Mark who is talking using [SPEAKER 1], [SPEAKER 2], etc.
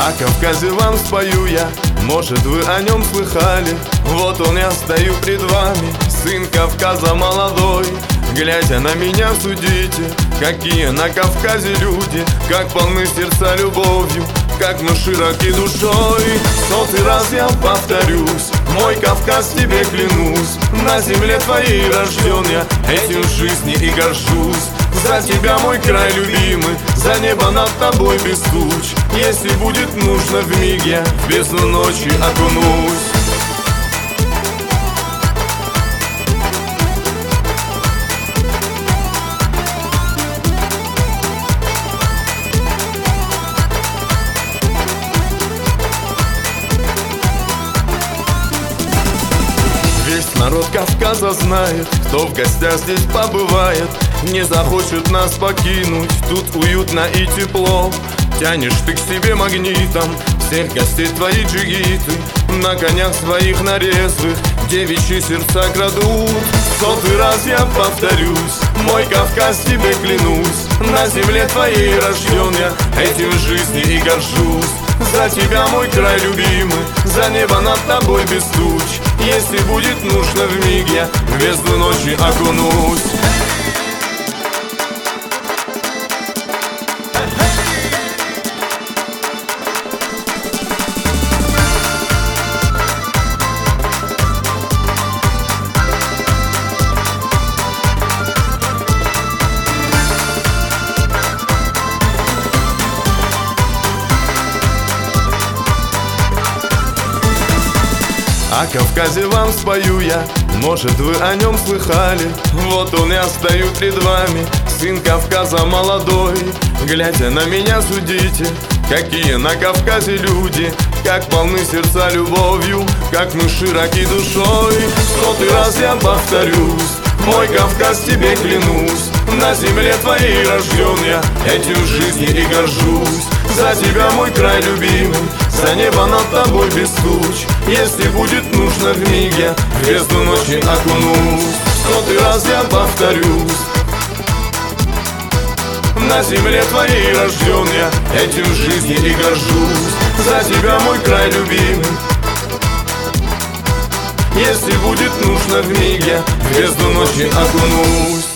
[SPEAKER 1] О Кавказе вам спою я, может вы о нем слыхали. Вот он я стою пред вами, сын Кавказа молодой. Глядя на меня судите, какие на Кавказе люди, как полны сердца любовью, как мы широки душой. Сотый раз я повторюсь, мой Кавказ тебе клянусь, на земле твоей рожден я, этим в жизни и горжусь. За тебя, мой край любимый, за небо над тобой без туч. Если будет нужно, вмиг я в бездну ночи окунусь. Весь народ Кавказа знает, кто в гостях здесь побывает, не захочет нас покинуть, тут уютно и тепло. Тянешь ты к себе магнитом всех гостей твои джигиты, на конях своих нарезвых девичьи сердца крадут. Сотый раз я повторюсь, мой Кавказ тебе клянусь, на земле твоей рожден я, этим в жизни и горжусь. За тебя, мой край любимый, за небо над тобой без туч. Если будет нужно, вмиг я в бездну ночи окунусь. О Кавказе вам спою я, может вы о нем слыхали. Вот он я стою пред вами, сын Кавказа молодой. Глядя на меня судите, какие на Кавказе люди, как полны сердца любовью, как мы широки душой. Сотый раз я повторюсь, мой Кавказ тебе клянусь, на земле твоей рожден я, этим в жизни и горжусь. За тебя, мой край любимый, за небо над тобой без туч. Если будет нужно, вмиг я в бездну ночи окунусь. Сотый раз я повторюсь, на земле твоей рожден я, этим в жизни и горжусь. За тебя, мой край любимый, если будет нужно, вмиг я в бездну ночи окунусь.